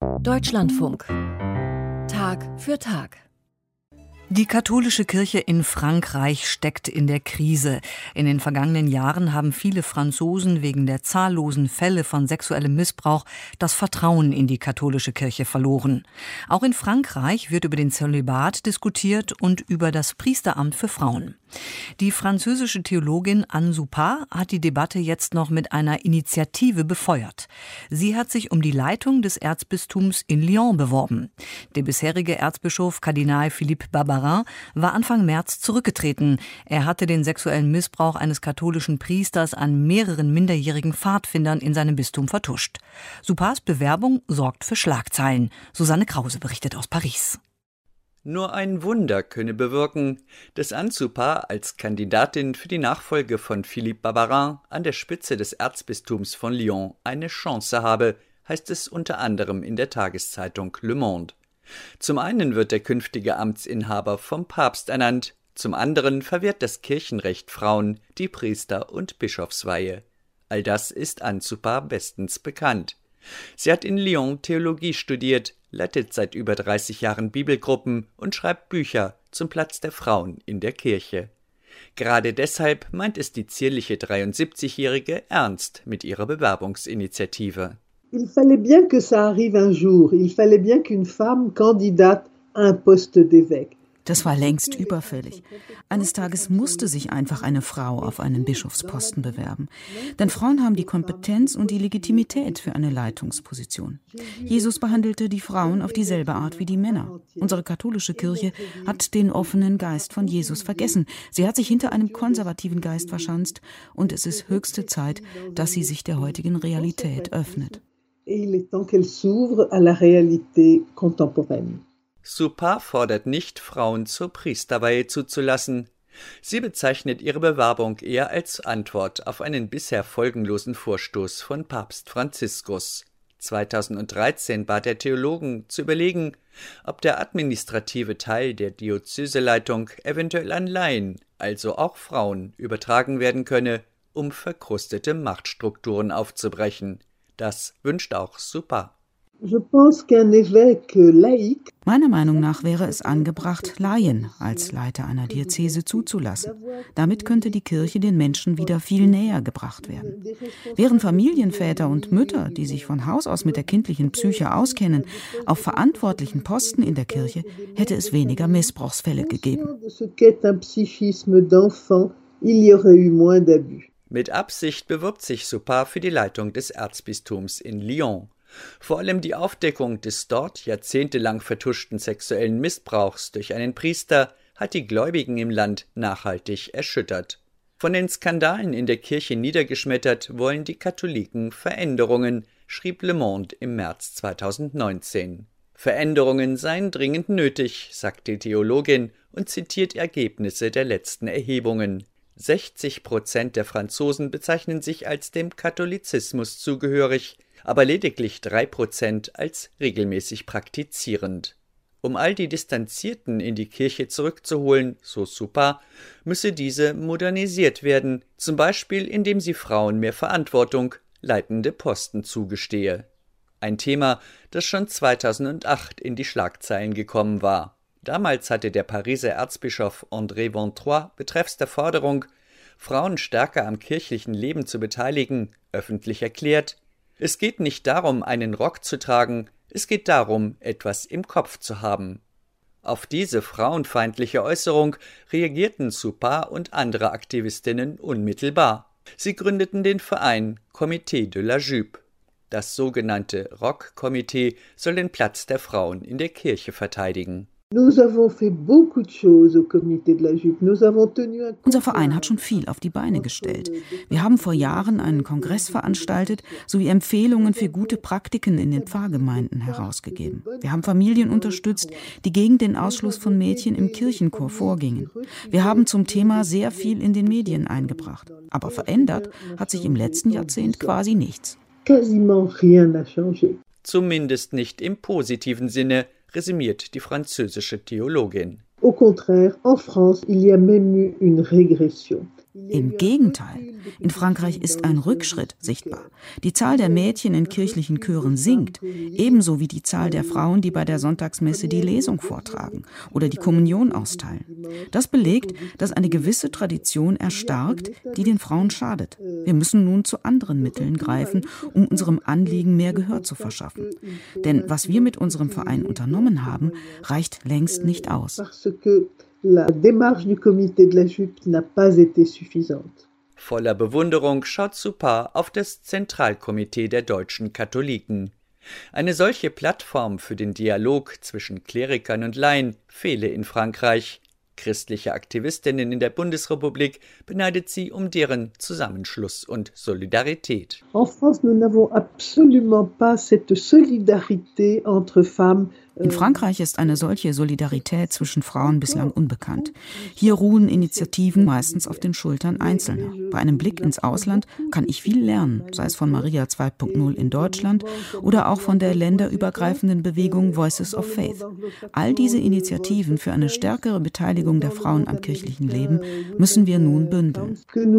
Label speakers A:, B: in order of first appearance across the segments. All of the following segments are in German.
A: Deutschlandfunk. Tag für Tag.
B: Die katholische Kirche in Frankreich steckt in der Krise. In den vergangenen Jahren haben viele Franzosen wegen der zahllosen Fälle von sexuellem Missbrauch das Vertrauen in die katholische Kirche verloren. Auch in Frankreich wird über den Zölibat diskutiert und über das Priesteramt für Frauen. Die französische Theologin Anne Soupart hat die Debatte jetzt noch mit einer Initiative befeuert. Sie hat sich um die Leitung des Erzbistums in Lyon beworben. Der bisherige Erzbischof Kardinal Philippe Barbarin war Anfang März zurückgetreten. Er hatte den sexuellen Missbrauch eines katholischen Priesters an mehreren minderjährigen Pfadfindern in seinem Bistum vertuscht. Souparts Bewerbung sorgt für Schlagzeilen. Susanne Krause berichtet aus Paris.
C: Nur ein Wunder könne bewirken, dass Anne Soupart als Kandidatin für die Nachfolge von Philippe Barbarin an der Spitze des Erzbistums von Lyon eine Chance habe, heißt es unter anderem in der Tageszeitung Le Monde. Zum einen wird der künftige Amtsinhaber vom Papst ernannt, zum anderen verwehrt das Kirchenrecht Frauen die Priester- und Bischofsweihe. All das ist Anne Soupart bestens bekannt. Sie hat in Lyon Theologie studiert, leitet seit über 30 Jahren Bibelgruppen und schreibt Bücher zum Platz der Frauen in der Kirche. Gerade deshalb meint es die zierliche 73-Jährige ernst mit ihrer Bewerbungsinitiative.
D: Il fallait bien que ça arrive un jour. Il fallait bien qu'une femme candidate à un poste d'évêque.
E: Das war längst überfällig. Eines Tages musste sich einfach eine Frau auf einen Bischofsposten bewerben. Denn Frauen haben die Kompetenz und die Legitimität für eine Leitungsposition. Jesus behandelte die Frauen auf dieselbe Art wie die Männer. Unsere katholische Kirche hat den offenen Geist von Jesus vergessen. Sie hat sich hinter einem konservativen Geist verschanzt. Und es ist höchste Zeit, dass sie sich der heutigen Realität öffnet.
D: Et il est temps qu'elle s'ouvre à la réalité contemporaine.
C: Soupart fordert nicht, Frauen zur Priesterweihe zuzulassen. Sie bezeichnet ihre Bewerbung eher als Antwort auf einen bisher folgenlosen Vorstoß von Papst Franziskus. 2013 bat er Theologen zu überlegen, ob der administrative Teil der Diözeseleitung eventuell an Laien, also auch Frauen, übertragen werden könne, um verkrustete Machtstrukturen aufzubrechen. Das wünscht auch Soupart.
E: Meiner Meinung nach wäre es angebracht, Laien als Leiter einer Diözese zuzulassen. Damit könnte die Kirche den Menschen wieder viel näher gebracht werden. Wären Familienväter und Mütter, die sich von Haus aus mit der kindlichen Psyche auskennen, auf verantwortlichen Posten in der Kirche, hätte es weniger Missbrauchsfälle gegeben.
C: Mit Absicht bewirbt sich Soupart für die Leitung des Erzbistums in Lyon. Vor allem die Aufdeckung des dort jahrzehntelang vertuschten sexuellen Missbrauchs durch einen Priester hat die Gläubigen im Land nachhaltig erschüttert. Von den Skandalen in der Kirche niedergeschmettert wollen die Katholiken Veränderungen, schrieb Le Monde im März 2019. Veränderungen seien dringend nötig, sagt die Theologin und zitiert Ergebnisse der letzten Erhebungen. 60% der Franzosen bezeichnen sich als dem Katholizismus zugehörig, aber lediglich 3% als regelmäßig praktizierend. Um all die Distanzierten in die Kirche zurückzuholen, so Soupart, müsse diese modernisiert werden, zum Beispiel indem sie Frauen mehr Verantwortung, leitende Posten zugestehe. Ein Thema, das schon 2008 in die Schlagzeilen gekommen war. Damals hatte der Pariser Erzbischof André Ventroy betreffs der Forderung, Frauen stärker am kirchlichen Leben zu beteiligen, öffentlich erklärt: Es geht nicht darum, einen Rock zu tragen, es geht darum, etwas im Kopf zu haben. Auf diese frauenfeindliche Äußerung reagierten Soupart und andere Aktivistinnen unmittelbar. Sie gründeten den Verein Comité de la Jupe. Das sogenannte Rock-Komitee soll den Platz der Frauen in der Kirche verteidigen.
E: Unser Verein hat schon viel auf die Beine gestellt. Wir haben vor Jahren einen Kongress veranstaltet sowie Empfehlungen für gute Praktiken in den Pfarrgemeinden herausgegeben. Wir haben Familien unterstützt, die gegen den Ausschluss von Mädchen im Kirchenchor vorgingen. Wir haben zum Thema sehr viel in den Medien eingebracht. Aber verändert hat sich im letzten Jahrzehnt quasi nichts.
C: Zumindest nicht im positiven Sinne, resümiert die französische Theologin.
E: Im Gegenteil. In Frankreich ist ein Rückschritt sichtbar. Die Zahl der Mädchen in kirchlichen Chören sinkt, ebenso wie die Zahl der Frauen, die bei der Sonntagsmesse die Lesung vortragen oder die Kommunion austeilen. Das belegt, dass eine gewisse Tradition erstarkt, die den Frauen schadet. Wir müssen nun zu anderen Mitteln greifen, um unserem Anliegen mehr Gehör zu verschaffen. Denn was wir mit unserem Verein unternommen haben, reicht längst nicht aus.
D: La démarche du comité de la Jupe n'a pas été suffisante.
C: Voller Bewunderung schaut Supar auf das Zentralkomitee der deutschen Katholiken. Eine solche Plattform für den Dialog zwischen Klerikern und Laien fehle in Frankreich. Christliche Aktivistinnen in der Bundesrepublik beneidet sie um deren Zusammenschluss und Solidarität.
D: En France, nous n'avons absolument pas cette solidarité entre femmes.
E: In Frankreich ist eine solche Solidarität zwischen Frauen bislang unbekannt. Hier ruhen Initiativen meistens auf den Schultern Einzelner. Bei einem Blick ins Ausland kann ich viel lernen, sei es von Maria 2.0 in Deutschland oder auch von der länderübergreifenden Bewegung Voices of Faith. All diese Initiativen für eine stärkere Beteiligung der Frauen am kirchlichen Leben müssen wir nun bündeln.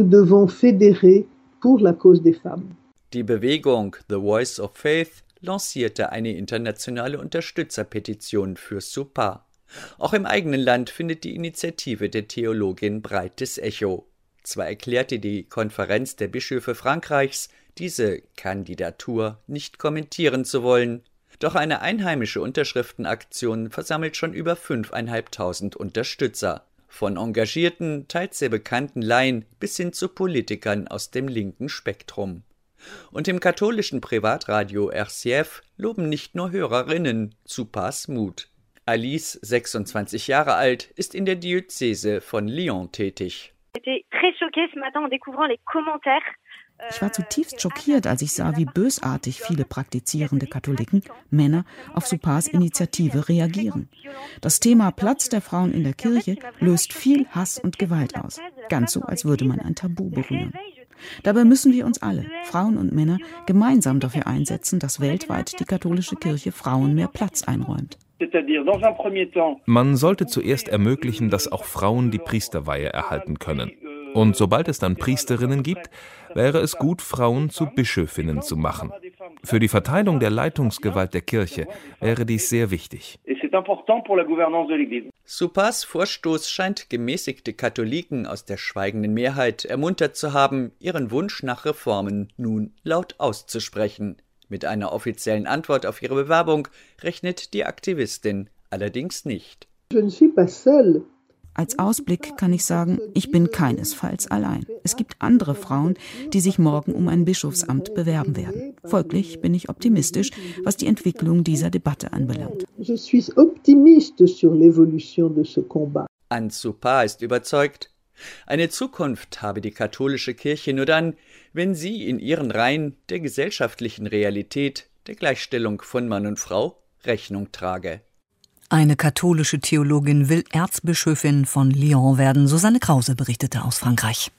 C: Die Bewegung The Voice of Faith lancierte eine internationale Unterstützerpetition für Supar. Auch im eigenen Land findet die Initiative der Theologin breites Echo. Zwar erklärte die Konferenz der Bischöfe Frankreichs, diese Kandidatur nicht kommentieren zu wollen, doch eine einheimische Unterschriftenaktion versammelt schon über 5.500 Unterstützer. Von engagierten, teils sehr bekannten Laien bis hin zu Politikern aus dem linken Spektrum. Und im katholischen Privatradio RCF loben nicht nur Hörerinnen Supars Mut. Alice, 26 Jahre alt, ist in der Diözese von Lyon tätig.
E: Ich war zutiefst schockiert, als ich sah, wie bösartig viele praktizierende Katholiken, Männer, auf Supars Initiative reagieren. Das Thema Platz der Frauen in der Kirche löst viel Hass und Gewalt aus. Ganz so, als würde man ein Tabu berühren. Dabei müssen wir uns alle, Frauen und Männer, gemeinsam dafür einsetzen, dass weltweit die katholische Kirche Frauen mehr Platz einräumt.
F: Man sollte zuerst ermöglichen, dass auch Frauen die Priesterweihe erhalten können. Und sobald es dann Priesterinnen gibt, wäre es gut, Frauen zu Bischöfinnen zu machen. Für die Verteilung der Leitungsgewalt der Kirche wäre dies sehr wichtig.
C: Supars Vorstoß scheint gemäßigte Katholiken aus der schweigenden Mehrheit ermuntert zu haben, ihren Wunsch nach Reformen nun laut auszusprechen. Mit einer offiziellen Antwort auf ihre Bewerbung rechnet die Aktivistin allerdings nicht.
D: Je ne suis pas seule.
E: Als Ausblick kann ich sagen, ich bin keinesfalls allein. Es gibt andere Frauen, die sich morgen um ein Bischofsamt bewerben werden. Folglich bin ich optimistisch, was die Entwicklung dieser Debatte anbelangt.
D: Je suis optimiste sur l'évolution de ce combat.
C: Anne Supar ist überzeugt, eine Zukunft habe die katholische Kirche nur dann, wenn sie in ihren Reihen der gesellschaftlichen Realität der Gleichstellung von Mann und Frau Rechnung trage.
B: Eine katholische Theologin will Erzbischöfin von Lyon werden, Susanne Krause berichtete aus Frankreich.